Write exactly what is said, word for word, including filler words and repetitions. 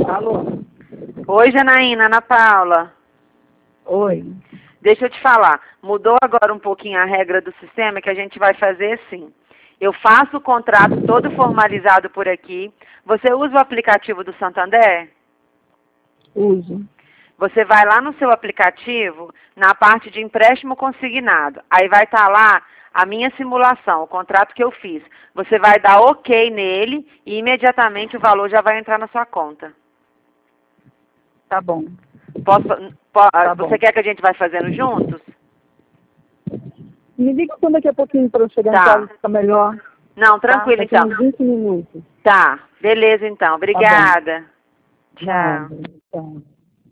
Alô? Oi, Janaína, Ana Paula. Oi. Deixa eu te falar, mudou agora um pouquinho a regra do sistema, que a gente vai fazer assim. Eu faço o contrato todo formalizado por aqui. Você usa o aplicativo do Santander? Uso. Você vai lá no seu aplicativo, na parte de empréstimo consignado. Aí vai estar lá a minha simulação, o contrato que eu fiz. Você vai dar OK nele e imediatamente o valor já vai entrar na sua conta. Tá bom. Posso, po- Tá você bom. quer que a gente vai fazendo juntos? Me liga quando daqui a pouquinho para eu chegar Tá. em casa, fica melhor. Não, tranquilo Tá? Daqui então. uns vinte minutos. Tá, beleza então. Obrigada. Tá bom. Tchau. Nada. Tchau.